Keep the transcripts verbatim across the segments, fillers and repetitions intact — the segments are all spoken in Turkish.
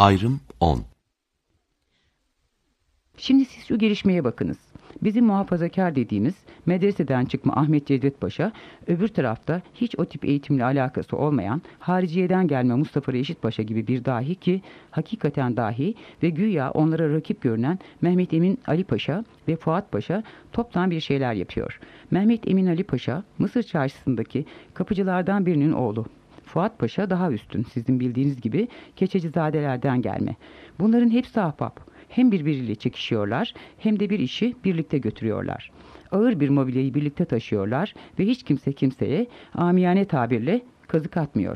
Ayrım on. Şimdi siz şu gelişmeye bakınız. Bizim muhafazakar dediğimiz medreseden çıkma Ahmet Cevdet Paşa, öbür tarafta hiç o tip eğitimle alakası olmayan hariciyeden gelme Mustafa Reşit Paşa gibi bir dahi ki hakikaten dahi ve güya onlara rakip görünen Mehmet Emin Ali Paşa ve Fuat Paşa toptan bir şeyler yapıyor. Mehmet Emin Ali Paşa Mısır çarşısındaki kapıcılardan birinin oğlu. Fuat Paşa daha üstün, sizin bildiğiniz gibi Keçecizadelerden gelme. Bunların hepsi ahbap. Hem birbiriyle çekişiyorlar hem de bir işi birlikte götürüyorlar. Ağır bir mobilyayı birlikte taşıyorlar ve hiç kimse kimseye amiyane tabirle kazık atmıyor.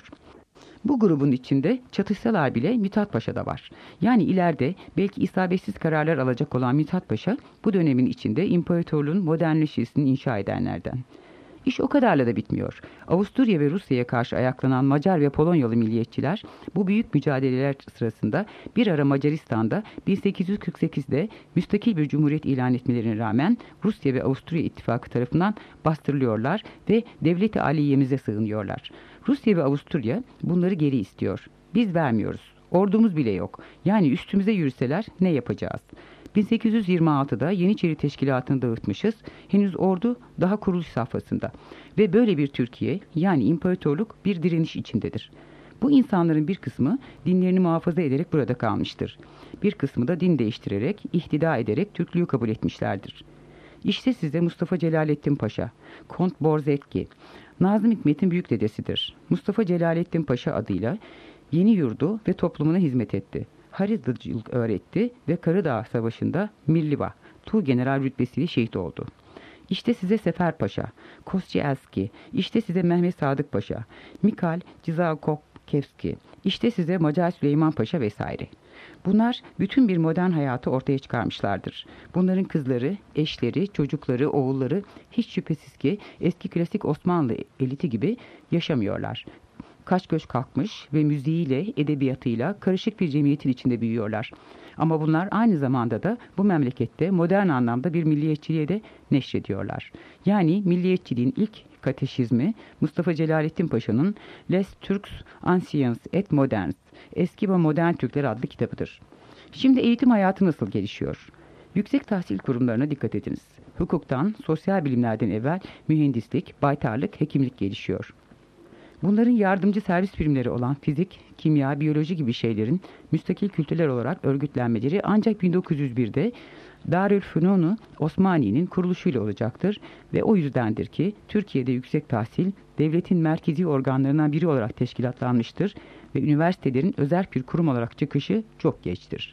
Bu grubun içinde çatışsalar bile Mithat Paşa da var. Yani ileride belki isabetsiz kararlar alacak olan Mithat Paşa bu dönemin içinde imparatorluğun modernleşmesini inşa edenlerden. İş o kadarla da bitmiyor. Avusturya ve Rusya'ya karşı ayaklanan Macar ve Polonyalı milliyetçiler bu büyük mücadeleler sırasında bir ara Macaristan'da bin sekiz yüz kırk sekizde müstakil bir cumhuriyet ilan etmelerine rağmen Rusya ve Avusturya ittifakı tarafından bastırılıyorlar ve devlet-i aliyemize sığınıyorlar. Rusya ve Avusturya bunları geri istiyor. Biz vermiyoruz. Ordumuz bile yok. Yani üstümüze yürüseler ne yapacağız? bin sekiz yüz yirmi altıda Yeniçeri Teşkilatı'nı dağıtmışız. Henüz ordu daha kuruluş safhasında. Ve böyle bir Türkiye, yani imparatorluk bir direniş içindedir. Bu insanların bir kısmı dinlerini muhafaza ederek burada kalmıştır. Bir kısmı da din değiştirerek, ihtida ederek Türklüğü kabul etmişlerdir. İşte size Mustafa Celaleddin Paşa, Kont Borzetki, Nazım Hikmet'in büyük dedesidir. Mustafa Celaleddin Paşa adıyla yeni yurdu ve toplumuna hizmet etti. Haridacılık öğretti ve Karadağ Savaşı'nda Milliva, Tuğgeneral rütbesiyle şehit oldu. İşte size Sefer Paşa, Koscielski, işte size Mehmet Sadık Paşa, Mikhail Cizalkovski, işte size Macar Süleyman Paşa vesaire. Bunlar bütün bir modern hayatı ortaya çıkarmışlardır. Bunların kızları, eşleri, çocukları, oğulları hiç şüphesiz ki eski klasik Osmanlı eliti gibi yaşamıyorlar. Kaç göç kalkmış ve müziğiyle, edebiyatıyla karışık bir cemiyetin içinde büyüyorlar. Ama bunlar aynı zamanda da bu memlekette modern anlamda bir milliyetçiliğe de neşrediyorlar. Yani milliyetçiliğin ilk kateşizmi Mustafa Celaleddin Paşa'nın Les Turcs Anciens et Moderns, Eski ve Modern Türkler adlı kitabıdır. Şimdi eğitim hayatı nasıl gelişiyor? Yüksek tahsil kurumlarına dikkat ediniz. Hukuktan, sosyal bilimlerden evvel mühendislik, baytarlık, hekimlik gelişiyor. Bunların yardımcı servis birimleri olan fizik, kimya, biyoloji gibi şeylerin müstakil kültürler olarak örgütlenmeleri ancak bin dokuz yüz birde Darülfünun-u Osmani'nin kuruluşuyla olacaktır ve o yüzdendir ki Türkiye'de yüksek tahsil devletin merkezi organlarından biri olarak teşkilatlanmıştır ve üniversitelerin özerk bir kurum olarak çıkışı çok geçtir.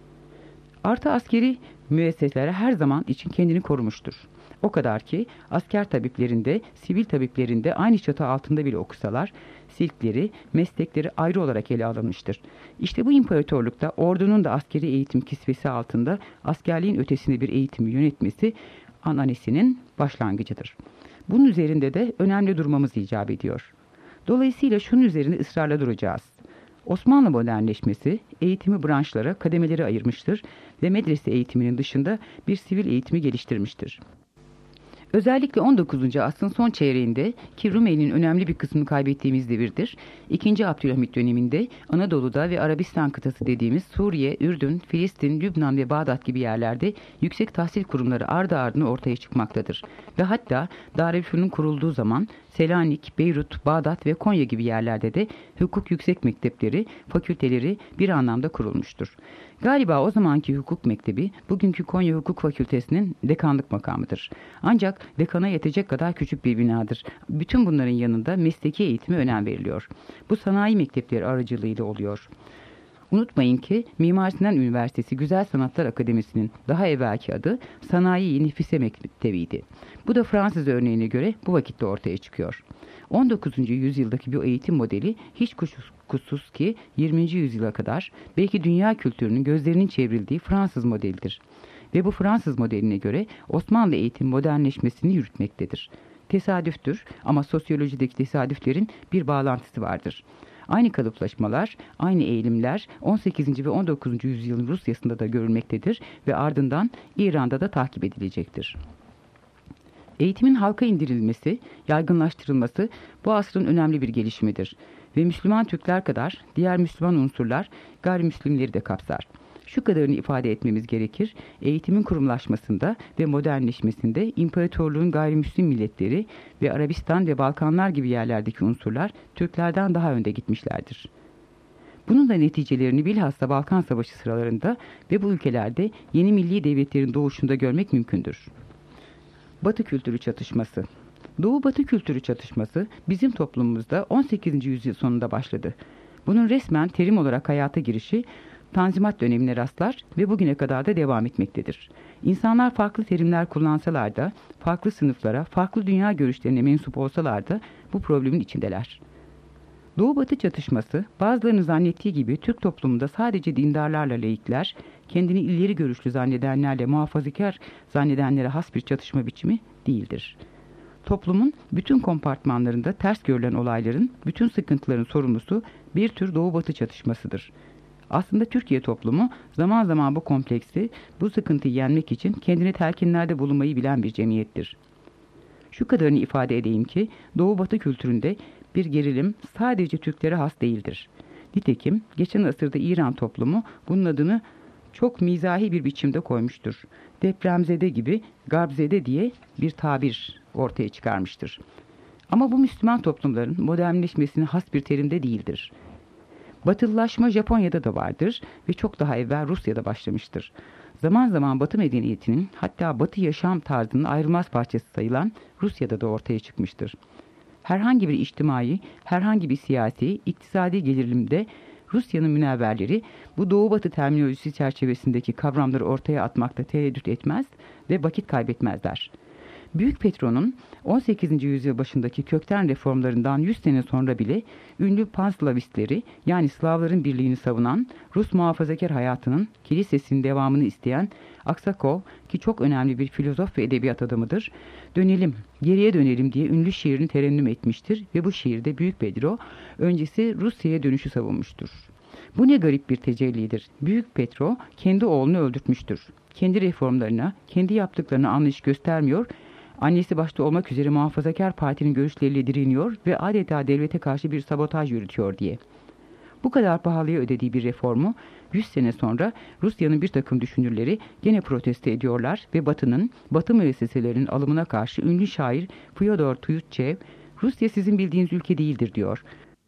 Artı askeri müesseselere her zaman için kendini korumuştur. O kadar ki asker tabiplerinde, sivil tabiplerinde aynı çatı altında bile okusalar, silkleri, meslekleri ayrı olarak ele alınmıştır. İşte bu imparatorlukta ordunun da askeri eğitim kisvesi altında askerliğin ötesinde bir eğitimi yönetmesi ananesinin başlangıcıdır. Bunun üzerinde de önemli durmamız icap ediyor. Dolayısıyla şunun üzerinde ısrarla duracağız. Osmanlı modernleşmesi eğitimi branşlara, kademeleri ayırmıştır ve medrese eğitiminin dışında bir sivil eğitimi geliştirmiştir. Özellikle on dokuzuncu asrın son çeyreğinde ki Rumeli'nin önemli bir kısmını kaybettiğimiz devirdir. ikinci. Abdülhamit döneminde Anadolu'da ve Arabistan kıtası dediğimiz Suriye, Ürdün, Filistin, Lübnan ve Bağdat gibi yerlerde yüksek tahsil kurumları ardı ardına ortaya çıkmaktadır. Ve hatta Darülfünun kurulduğu zaman Selanik, Beyrut, Bağdat ve Konya gibi yerlerde de hukuk yüksek mektepleri, fakülteleri bir anlamda kurulmuştur. Galiba o zamanki hukuk mektebi bugünkü Konya Hukuk Fakültesi'nin dekanlık makamıdır. Ancak dekana yetecek kadar küçük bir binadır. Bütün bunların yanında mesleki eğitime önem veriliyor. Bu sanayi mektepleri aracılığıyla oluyor. Unutmayın ki Mimar Sinan Üniversitesi Güzel Sanatlar Akademisi'nin daha evvelki adı Sanayi Nefise Mektebi'ydi. Bu da Fransız örneğine göre bu vakitte ortaya çıkıyor. on dokuzuncu yüzyıldaki bu eğitim modeli hiç kuşkusuz ki yirminci yüzyıla kadar belki dünya kültürünün gözlerinin çevrildiği Fransız modelidir. Ve bu Fransız modeline göre Osmanlı eğitim modernleşmesini yürütmektedir. Tesadüftür ama sosyolojideki tesadüflerin bir bağlantısı vardır. Aynı kalıplaşmalar, aynı eğilimler on sekizinci ve on dokuzuncu yüzyılın Rusya'sında da görülmektedir ve ardından İran'da da takip edilecektir. Eğitimin halka indirilmesi, yaygınlaştırılması bu asrın önemli bir gelişimidir. ve Müslüman Türkler kadar diğer Müslüman unsurlar gayrimüslimleri de kapsar. Şu kadarını ifade etmemiz gerekir, eğitimin kurumlaşmasında ve modernleşmesinde imparatorluğun gayrimüslim milletleri ve Arabistan ve Balkanlar gibi yerlerdeki unsurlar Türklerden daha önde gitmişlerdir. Bunun da neticelerini bilhassa Balkan Savaşı sıralarında ve bu ülkelerde yeni milli devletlerin doğuşunda görmek mümkündür. Batı kültürü çatışması. Doğu-Batı kültürü çatışması bizim toplumumuzda on sekizinci yüzyıl sonunda başladı. Bunun resmen terim olarak hayata girişi Tanzimat dönemine rastlar ve bugüne kadar da devam etmektedir. İnsanlar farklı terimler kullansalar da, farklı sınıflara, farklı dünya görüşlerine mensup olsalar da bu problemin içindeler. Doğu-Batı çatışması bazılarının zannettiği gibi Türk toplumunda sadece dindarlarla laikler, kendini ileri görüşlü zannedenlerle muhafazakar zannedenlere has bir çatışma biçimi değildir. Toplumun bütün kompartmanlarında ters görülen olayların, bütün sıkıntıların sorumlusu bir tür Doğu-Batı çatışmasıdır. Aslında Türkiye toplumu zaman zaman bu kompleksi, bu sıkıntıyı yenmek için kendine telkinlerde bulunmayı bilen bir cemiyettir. Şu kadarını ifade edeyim ki Doğu-Batı kültüründe bir gerilim sadece Türklere has değildir. Nitekim geçen asırda İran toplumu bunun adını çok mizahi bir biçimde koymuştur. Depremzede gibi garbzede diye bir tabir ortaya çıkarmıştır. Ama bu Müslüman toplumların modernleşmesine has bir terimde değildir. Batılılaşma Japonya'da da vardır ve çok daha evvel Rusya'da başlamıştır. Zaman zaman Batı medeniyetinin hatta Batı yaşam tarzının ayrılmaz parçası sayılan Rusya'da da ortaya çıkmıştır. Herhangi bir içtimai, herhangi bir siyasi, iktisadi gerilimde Rusya'nın münevverleri bu Doğu-Batı terminolojisi çerçevesindeki kavramları ortaya atmakta tereddüt etmez ve vakit kaybetmezler. Büyük Petro'nun on sekizinci yüzyıl başındaki kökten reformlarından yüz sene sonra bile ünlü Panslavistleri yani Slavların birliğini savunan Rus muhafazakar hayatının kilisesinin devamını isteyen Aksakov ki çok önemli bir filozof ve edebiyat adamıdır, dönelim, geriye dönelim diye ünlü şiirini terennüm etmiştir ve bu şiirde Büyük Pedro öncesi Rusya'ya dönüşü savunmuştur. Bu ne garip bir tecellidir. Büyük Petro kendi oğlunu öldürtmüştür. Kendi reformlarına, kendi yaptıklarına anlayış göstermiyor, annesi başta olmak üzere muhafazakar partinin görüşleriyle direniyor ve adeta devlete karşı bir sabotaj yürütüyor diye. Bu kadar pahalıya ödediği bir reformu yüz sene sonra Rusya'nın bir takım düşünürleri gene protesto ediyorlar ve Batı'nın, Batı müesseselerinin alımına karşı ünlü şair Fyodor Tyutchev, Rusya sizin bildiğiniz ülke değildir diyor.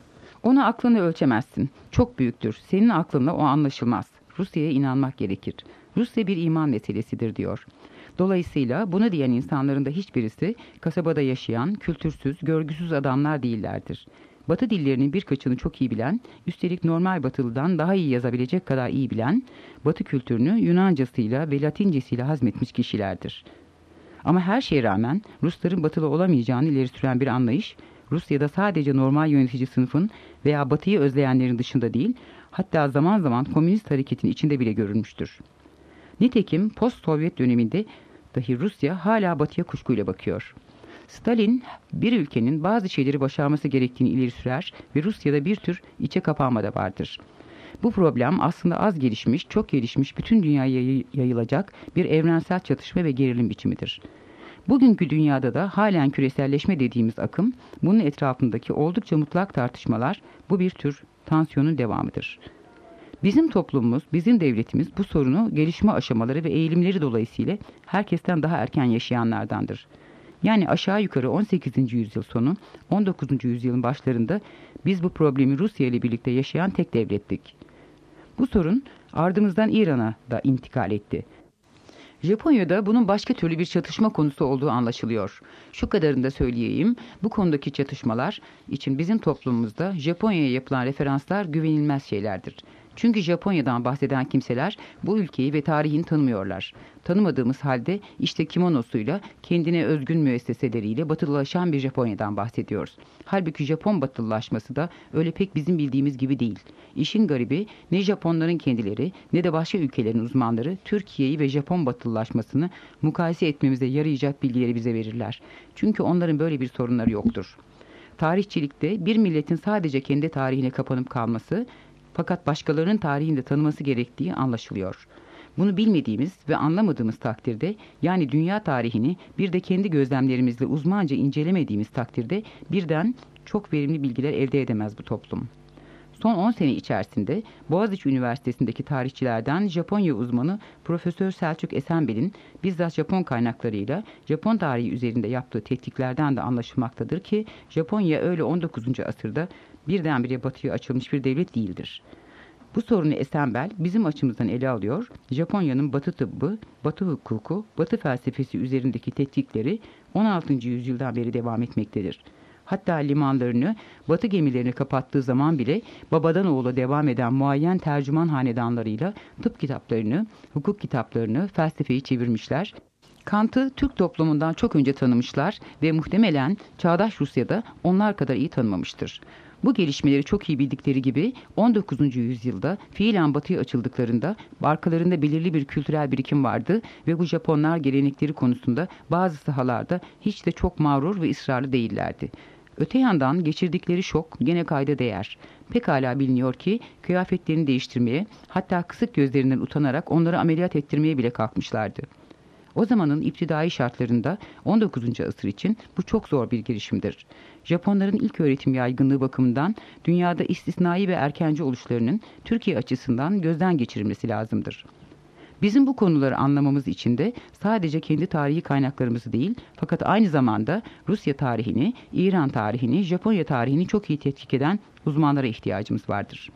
Onu aklını ölçemezsin. Çok büyüktür. Senin aklınla o anlaşılmaz. Rusya'ya inanmak gerekir. Rusya bir iman meselesidir diyor. Dolayısıyla bunu diyen insanların da hiçbirisi kasabada yaşayan, kültürsüz, görgüsüz adamlar değillerdir. Batı dillerinin birkaçını çok iyi bilen, üstelik normal Batılı'dan daha iyi yazabilecek kadar iyi bilen, Batı kültürünü Yunancasıyla ve Latincesiyle hazmetmiş kişilerdir. Ama her şeye rağmen Rusların Batılı olamayacağını ileri süren bir anlayış, Rusya'da sadece normal yönetici sınıfın veya Batı'yı özleyenlerin dışında değil, hatta zaman zaman komünist hareketin içinde bile görülmüştür. Nitekim post-Sovyet döneminde dahi Rusya hala Batı'ya kuşkuyla bakıyor. Stalin bir ülkenin bazı şeyleri başarması gerektiğini ileri sürer ve Rusya'da bir tür içe kapanma da vardır. Bu problem aslında az gelişmiş, çok gelişmiş bütün dünyaya yayılacak bir evrensel çatışma ve gerilim biçimidir. Bugünkü dünyada da halen küreselleşme dediğimiz akım, bunun etrafındaki oldukça mutlak tartışmalar bu bir tür tansiyonun devamıdır. Bizim toplumumuz, bizim devletimiz bu sorunu gelişme aşamaları ve eğilimleri dolayısıyla herkesten daha erken yaşayanlardandır. Yani aşağı yukarı on sekizinci yüzyıl sonu, on dokuzuncu yüzyılın başlarında biz bu problemi Rusya ile birlikte yaşayan tek devlettik. Bu sorun ardımızdan İran'a da intikal etti. Japonya'da bunun başka türlü bir çatışma konusu olduğu anlaşılıyor. Şu kadarını da söyleyeyim, bu konudaki çatışmalar için bizim toplumumuzda Japonya'ya yapılan referanslar güvenilmez şeylerdir. Çünkü Japonya'dan bahseden kimseler bu ülkeyi ve tarihini tanımıyorlar. Tanımadığımız halde işte kimonosuyla, kendine özgün müesseseleriyle batılılaşan bir Japonya'dan bahsediyoruz. Halbuki Japon batılılaşması da öyle pek bizim bildiğimiz gibi değil. İşin garibi ne Japonların kendileri ne de başka ülkelerin uzmanları Türkiye'yi ve Japon batılılaşmasını mukayese etmemize yarayacak bilgileri bize verirler. Çünkü onların böyle bir sorunları yoktur. Tarihçilikte bir milletin sadece kendi tarihine kapanıp kalması, fakat başkalarının tarihini de tanıması gerektiği anlaşılıyor. Bunu bilmediğimiz ve anlamadığımız takdirde, yani dünya tarihini bir de kendi gözlemlerimizle uzmanca incelemediğimiz takdirde birden çok verimli bilgiler elde edemez bu toplum. Son on sene içerisinde Boğaziçi Üniversitesi'ndeki tarihçilerden Japonya uzmanı Profesör Selçuk Esenbel'in bizzat Japon kaynaklarıyla Japon tarihi üzerinde yaptığı tetkiklerden de anlaşılmaktadır ki Japonya öyle on dokuzuncu asırda birdenbire batıya açılmış bir devlet değildir. Bu sorunu Esenbel bizim açımızdan ele alıyor, Japonya'nın batı tıbbı, batı hukuku, batı felsefesi üzerindeki tetkikleri on altıncı yüzyıldan beri devam etmektedir. Hatta limanlarını, batı gemilerini kapattığı zaman bile babadan oğula devam eden muayyen tercüman hanedanlarıyla tıp kitaplarını, hukuk kitaplarını, felsefeyi çevirmişler. Kant'ı Türk toplumundan çok önce tanımışlar ve muhtemelen çağdaş Rusya'da onlar kadar iyi tanımamıştır. Bu gelişmeleri çok iyi bildikleri gibi on dokuzuncu yüzyılda fiilen batıya açıldıklarında arkalarında belirli bir kültürel birikim vardı ve bu Japonlar gelenekleri konusunda bazı sahalarda hiç de çok mağrur ve ısrarlı değillerdi. Öte yandan geçirdikleri şok gene kayda değer. Pekala biliniyor ki kıyafetlerini değiştirmeye, hatta kısık gözlerinden utanarak onları ameliyat ettirmeye bile kalkmışlardı. O zamanın iptidai şartlarında on dokuzuncu asır için bu çok zor bir girişimdir. Japonların ilk öğretim yaygınlığı bakımından dünyada istisnai ve erkenci oluşlarının Türkiye açısından gözden geçirilmesi lazımdır. Bizim bu konuları anlamamız için de sadece kendi tarihi kaynaklarımızı değil, fakat aynı zamanda Rusya tarihini, İran tarihini, Japonya tarihini çok iyi tetkik eden uzmanlara ihtiyacımız vardır.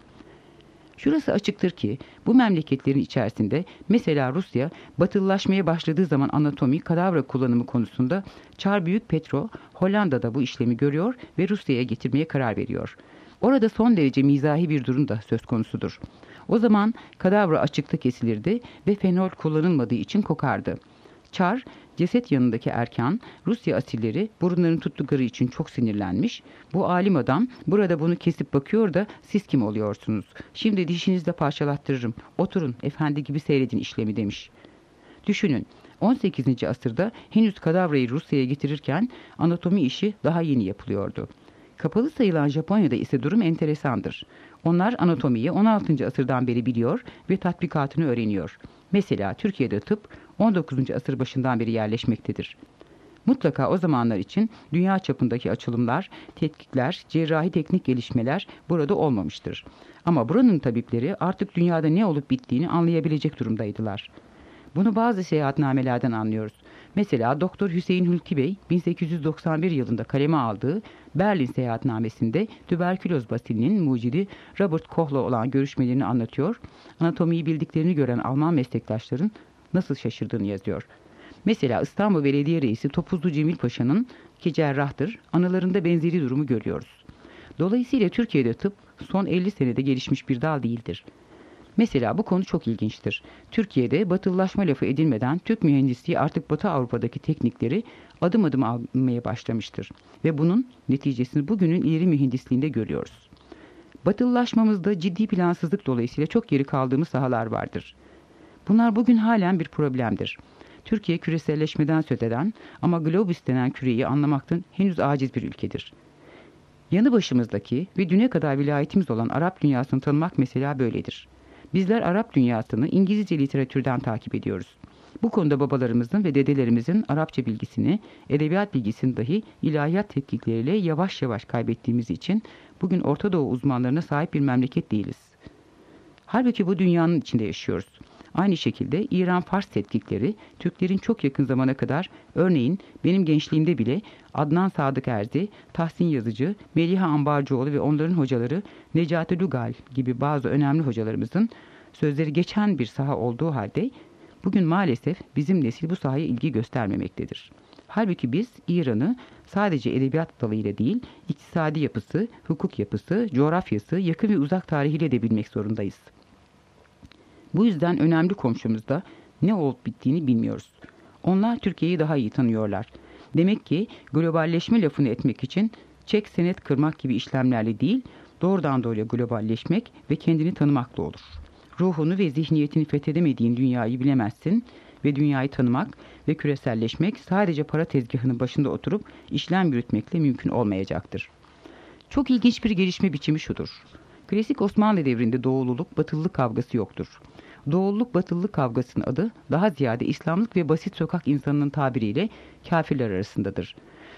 Şurası açıktır ki bu memleketlerin içerisinde mesela Rusya batılılaşmaya başladığı zaman anatomi, kadavra kullanımı konusunda Çar Büyük Petro Hollanda'da bu işlemi görüyor ve Rusya'ya getirmeye karar veriyor. Orada son derece mizahi bir durum da söz konusudur. O zaman kadavra açıkta kesilirdi ve fenol kullanılmadığı için kokardı. Çar, ceset yanındaki erkan, Rusya asilleri burunlarını tuttukları için çok sinirlenmiş. Bu alim adam burada bunu kesip bakıyor da siz kim oluyorsunuz? Şimdi dişinizle parçalattırırım. Oturun efendi gibi seyredin işlemi demiş. Düşünün, on sekizinci asırda henüz kadavrayı Rusya'ya getirirken anatomi işi daha yeni yapılıyordu. Kapalı sayılan Japonya'da ise durum enteresandır. Onlar anatomiyi on altıncı asırdan beri biliyor ve tatbikatını öğreniyor. Mesela Türkiye'de tıp on dokuzuncu asır başından beri yerleşmektedir. Mutlaka o zamanlar için dünya çapındaki açılımlar, tetkikler, cerrahi teknik gelişmeler burada olmamıştır. Ama buranın tabipleri artık dünyada ne olup bittiğini anlayabilecek durumdaydılar. Bunu bazı seyahatnamelerden anlıyoruz. Mesela Doktor Hüseyin Hülki Bey bin sekiz yüz doksan bir yılında kaleme aldığı Berlin seyahatnamesinde tüberküloz basilinin mucidi Robert Koch'la olan görüşmelerini anlatıyor. Anatomiyi bildiklerini gören Alman meslektaşların nasıl şaşırdığını yazıyor. Mesela İstanbul Belediye Reisi Topuzlu Cemil Paşa'nın, ki cerrahtır, anılarında benzeri durumu görüyoruz. Dolayısıyla Türkiye'de tıp son elli senede gelişmiş bir dal değildir. Mesela bu konu çok ilginçtir. Türkiye'de batılılaşma lafı edilmeden Türk mühendisliği artık Batı Avrupa'daki teknikleri adım adım almaya başlamıştır. Ve bunun neticesini bugünün ileri mühendisliğinde görüyoruz. Batılılaşmamızda ciddi plansızlık dolayısıyla çok geri kaldığımız sahalar vardır. Bunlar bugün halen bir problemdir. Türkiye küreselleşmeden söz eden ama globus denen küreyi anlamaktan henüz aciz bir ülkedir. Yanı başımızdaki ve düne kadar vilayetimiz olan Arap dünyasını tanımak mesela böyledir. Bizler Arap dünyasını İngilizce literatürden takip ediyoruz. Bu konuda babalarımızın ve dedelerimizin Arapça bilgisini, edebiyat bilgisini dahi ilahiyat tetkikleriyle yavaş yavaş kaybettiğimiz için bugün Orta Doğu uzmanlarına sahip bir memleket değiliz. Halbuki bu dünyanın içinde yaşıyoruz. Aynı şekilde İran-Fars tetkikleri Türklerin çok yakın zamana kadar, örneğin benim gençliğimde bile Adnan Sadık Erzi, Tahsin Yazıcı, Meliha Ambarcıoğlu ve onların hocaları Necati Lugal gibi bazı önemli hocalarımızın sözleri geçen bir saha olduğu halde bugün maalesef bizim nesil bu sahaya ilgi göstermemektedir. Halbuki biz İran'ı sadece edebiyat dalıyla değil, iktisadi yapısı, hukuk yapısı, coğrafyası, yakın ve uzak tarihiyle de bilmek zorundayız. Bu yüzden önemli komşumuzda ne olup bittiğini bilmiyoruz. Onlar Türkiye'yi daha iyi tanıyorlar. Demek ki globalleşme lafını etmek için çek senet kırmak gibi işlemlerle değil, doğrudan doğruya globalleşmek ve kendini tanımakla olur. Ruhunu ve zihniyetini fethedemediğin dünyayı bilemezsin ve dünyayı tanımak ve küreselleşmek sadece para tezgahının başında oturup işlem yürütmekle mümkün olmayacaktır. Çok ilginç bir gelişme biçimi şudur. Klasik Osmanlı devrinde doğululuk, batılılık kavgası yoktur. Doğulluk batılılık kavgasının adı daha ziyade İslamlık ve basit sokak insanının tabiriyle kafirler arasındadır.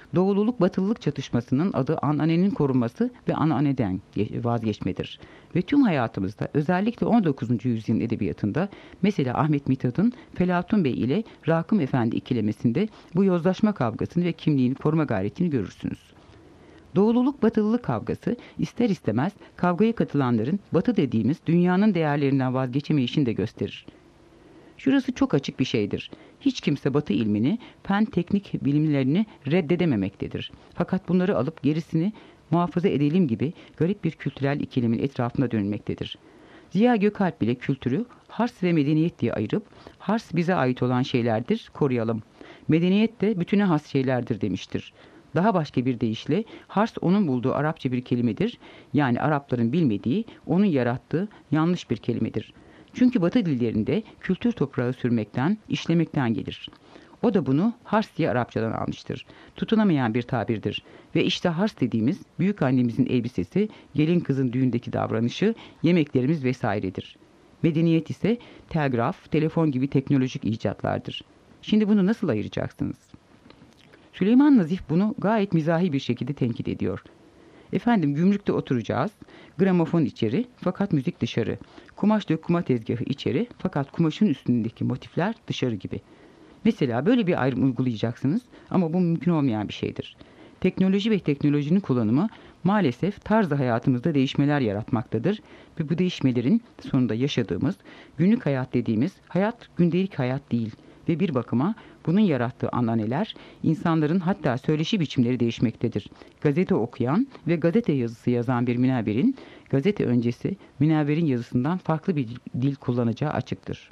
Doğululuk batılılık çatışmasının adı ananenin korunması ve anaaneden vazgeçmedir. Ve tüm hayatımızda özellikle on dokuzuncu yüzyılın edebiyatında mesela Ahmet Mithat'ın Felatun Bey ile Rakım Efendi ikilemesinde bu yozlaşma kavgasını ve kimliğini koruma gayretini görürsünüz. Doğululuk batılılık kavgası ister istemez kavgaya katılanların batı dediğimiz dünyanın değerlerinden vazgeçemeyişini de gösterir. Şurası çok açık bir şeydir. Hiç kimse batı ilmini, fen teknik bilimlerini reddedememektedir. Fakat bunları alıp gerisini muhafaza edelim gibi garip bir kültürel ikilemin etrafında dönülmektedir. Ziya Gökalp bile kültürü hars ve medeniyet diye ayırıp hars bize ait olan şeylerdir, koruyalım. Medeniyet de bütüne has şeylerdir demiştir. Daha başka bir deyişle hars onun bulduğu Arapça bir kelimedir. Yani Arapların bilmediği, onun yarattığı yanlış bir kelimedir. Çünkü Batı dillerinde kültür toprağı sürmekten, işlemekten gelir. O da bunu hars diye Arapçadan almıştır. Tutunamayan bir tabirdir. Ve işte hars dediğimiz büyük annemizin elbisesi, gelin kızın düğündeki davranışı, yemeklerimiz vesairedir. Medeniyet ise telgraf, telefon gibi teknolojik icatlardır. Şimdi bunu nasıl ayıracaksınız? Süleyman Nazif bunu gayet mizahi bir şekilde tenkit ediyor. Efendim gümrükte oturacağız, gramofon içeri fakat müzik dışarı, kumaş dökuma tezgahı içeri fakat kumaşın üstündeki motifler dışarı gibi. Mesela böyle bir ayrım uygulayacaksınız ama bu mümkün olmayan bir şeydir. Teknoloji ve teknolojinin kullanımı maalesef tarzı hayatımızda değişmeler yaratmaktadır ve bu değişmelerin sonunda yaşadığımız günlük hayat dediğimiz hayat gündelik hayat değil ve bir bakıma bunun yarattığı ananeler insanların hatta söyleşi biçimleri değişmektedir. Gazete okuyan ve gazete yazısı yazan bir münevverin gazete öncesi münevverin yazısından farklı bir dil kullanacağı açıktır.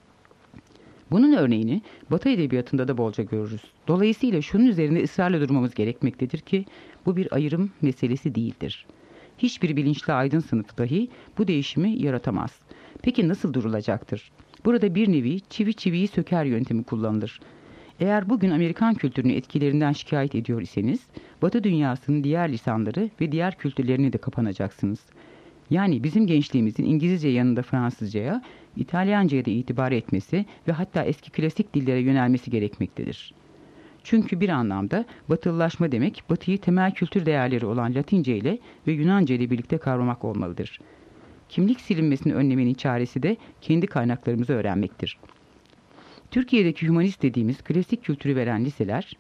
Bunun örneğini Batı edebiyatında da bolca görürüz. Dolayısıyla şunun üzerinde ısrarla durmamız gerekmektedir ki bu bir ayrım meselesi değildir. Hiçbir bilinçli aydın sınıfı dahi bu değişimi yaratamaz. Peki nasıl durulacaktır? Burada bir nevi çivi çiviyi söker yöntemi kullanılır. Eğer bugün Amerikan kültürünün etkilerinden şikayet ediyor iseniz, Batı dünyasının diğer lisanları ve diğer kültürlerine de kapanacaksınız. Yani bizim gençliğimizin İngilizce yanında Fransızcaya, İtalyanca'ya da itibar etmesi ve hatta eski klasik dillere yönelmesi gerekmektedir. Çünkü bir anlamda batılılaşma demek, Batı'yı temel kültür değerleri olan Latince ile ve Yunanca ile birlikte kavramak olmalıdır. Kimlik silinmesini önlemenin çaresi de kendi kaynaklarımızı öğrenmektir. Türkiye'deki hümanist dediğimiz klasik kültürü veren liseler,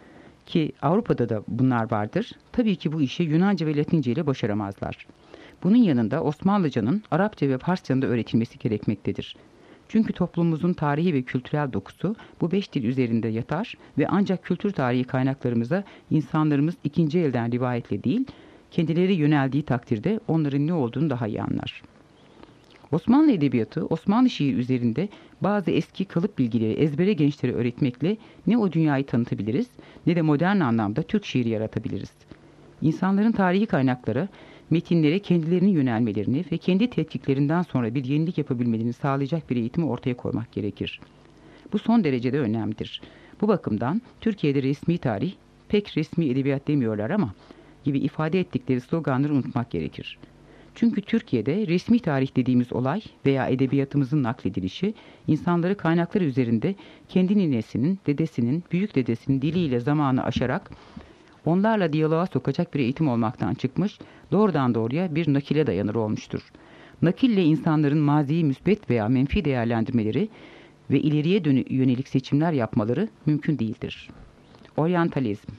ki Avrupa'da da bunlar vardır, tabii ki bu işi Yunanca ve Latince ile başaramazlar. Bunun yanında Osmanlıcanın Arapça ve Farsça'nın da öğretilmesi gerekmektedir. Çünkü toplumumuzun tarihi ve kültürel dokusu bu beş dil üzerinde yatar ve ancak kültür tarihi kaynaklarımıza insanlarımız ikinci elden rivayetle değil, kendileri yöneldiği takdirde onların ne olduğunu daha iyi anlar. Osmanlı edebiyatı, Osmanlı şiir üzerinde bazı eski kalıp bilgileri ezbere gençlere öğretmekle ne o dünyayı tanıtabiliriz ne de modern anlamda Türk şiiri yaratabiliriz. İnsanların tarihi kaynaklara, metinlere kendilerinin yönelmelerini ve kendi tetkiklerinden sonra bir yenilik yapabilmelerini sağlayacak bir eğitimi ortaya koymak gerekir. Bu son derecede önemlidir. Bu bakımdan Türkiye'de resmi tarih, pek resmi edebiyat demiyorlar ama gibi ifade ettikleri sloganları unutmak gerekir. Çünkü Türkiye'de resmi tarih dediğimiz olay veya edebiyatımızın nakledilişi, insanları kaynaklar üzerinde kendi ninesinin, dedesinin, büyük dedesinin diliyle zamanı aşarak onlarla diyaloğa sokacak bir eğitim olmaktan çıkmış, doğrudan doğruya bir nakile dayanır olmuştur. Nakille insanların maziyi müsbet veya menfi değerlendirmeleri ve ileriye yönelik seçimler yapmaları mümkün değildir. Oryantalizm.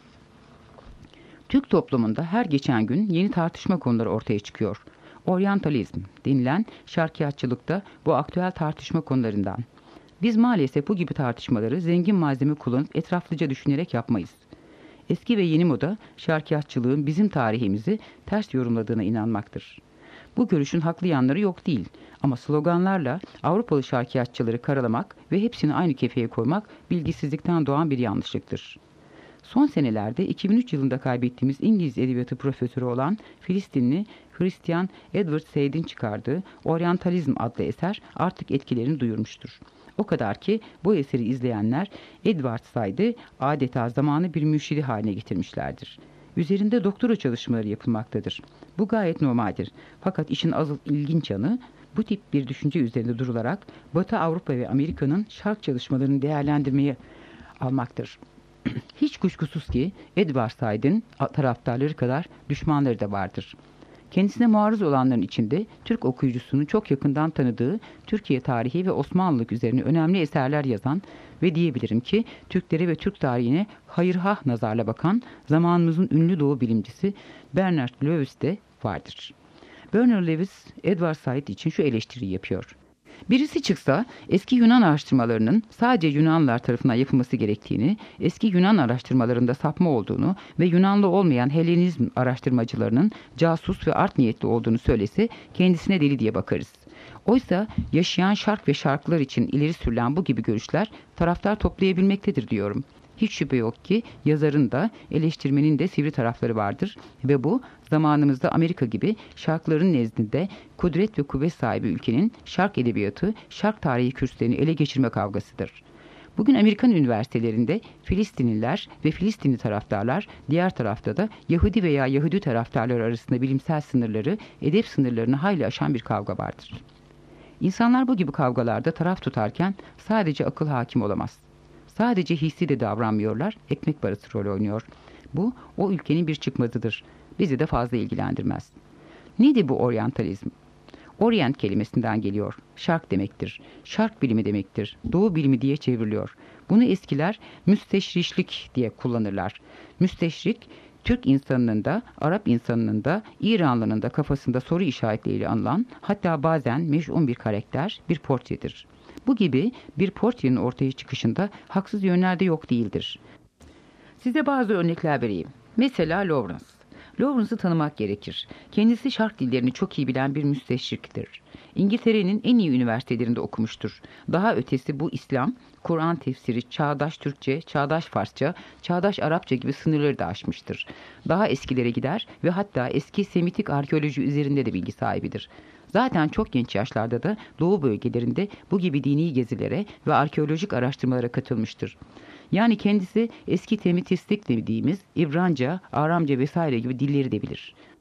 Türk toplumunda her geçen gün yeni tartışma konuları ortaya çıkıyor. Oryantalizm denilen şarkiyatçılıkta bu aktüel tartışma konularından. Biz maalesef bu gibi tartışmaları zengin malzeme kullanıp etraflıca düşünerek yapmayız. Eski ve yeni moda şarkiyatçılığın bizim tarihimizi ters yorumladığına inanmaktır. Bu görüşün haklı yanları yok değil ama sloganlarla Avrupalı şarkiyatçıları karalamak ve hepsini aynı kefeye koymak bilgisizlikten doğan bir yanlışlıktır. Son senelerde iki bin üç yılında kaybettiğimiz İngiliz edebiyatı profesörü olan Filistinli Hristiyan Edward Said'in çıkardığı Oryantalizm adlı eser artık etkilerini duyurmuştur. O kadar ki bu eseri izleyenler Edward Said'i adeta zamanı bir mürşidi haline getirmişlerdir. Üzerinde doktora çalışmaları yapılmaktadır. Bu gayet normaldir. Fakat işin asıl ilginç yanı bu tip bir düşünce üzerinde durularak Batı Avrupa ve Amerika'nın şark çalışmalarını değerlendirmeye almaktır. Hiç kuşkusuz ki Edward Said'in taraftarları kadar düşmanları da vardır. Kendisine muarız olanların içinde Türk okuyucusunun çok yakından tanıdığı Türkiye tarihi ve Osmanlılık üzerine önemli eserler yazan ve diyebilirim ki Türklere ve Türk tarihine hayırhah nazarla bakan zamanımızın ünlü doğu bilimcisi Bernard Lewis de vardır. Bernard Lewis, Edward Said için şu eleştiriyi yapıyor. Birisi çıksa eski Yunan araştırmalarının sadece Yunanlılar tarafından yapılması gerektiğini, eski Yunan araştırmalarında sapma olduğunu ve Yunanlı olmayan Helenizm araştırmacılarının casus ve art niyetli olduğunu söylese kendisine deli diye bakarız. Oysa yaşayan şark ve şarkılar için ileri sürülen bu gibi görüşler taraftar toplayabilmektedir diyorum. Hiç şüphe yok ki yazarın da eleştirmenin de sivri tarafları vardır ve bu zamanımızda Amerika gibi şarkların nezdinde kudret ve kuvvet sahibi ülkenin şark edebiyatı, şark tarihi kürsülerini ele geçirme kavgasıdır. Bugün Amerikan üniversitelerinde Filistinliler ve Filistinli taraftarlar, diğer tarafta da Yahudi veya Yahudi taraftarlar arasında bilimsel sınırları, edep sınırlarını hayli aşan bir kavga vardır. İnsanlar bu gibi kavgalarda taraf tutarken sadece akıl hakim olamaz. Sadece hissi de davranmıyorlar, ekmek parası rol oynuyor. Bu, o ülkenin bir çıkmazıdır. Bizi de fazla ilgilendirmez. Nedir bu oryantalizm? Orient kelimesinden geliyor. Şark demektir. Şark bilimi demektir. Doğu bilimi diye çevriliyor. Bunu eskiler müsteşriklik diye kullanırlar. Müsteşrik, Türk insanının da, Arap insanının da, İranlının da kafasında soru işaretleriyle anılan, hatta bazen meş'un bir karakter, bir portredir. Bu gibi bir portrenin ortaya çıkışında haksız yönler de yok değildir. Size bazı örnekler vereyim. Mesela Lawrence. Lawrence'ı tanımak gerekir. Kendisi şark dillerini çok iyi bilen bir müsteşriktir. İngiltere'nin en iyi üniversitelerinde okumuştur. Daha ötesi bu İslam, Kur'an tefsiri, çağdaş Türkçe, çağdaş Farsça, çağdaş Arapça gibi sınırları da aşmıştır. Daha eskilere gider ve hatta eski Semitik arkeoloji üzerinde de bilgi sahibidir. Zaten çok genç yaşlarda da Doğu bölgelerinde bu gibi dini gezilere ve arkeolojik araştırmalara katılmıştır. Yani kendisi eski Semitistik dediğimiz İbranca, Aramca vesaire gibi dilleri de bilir.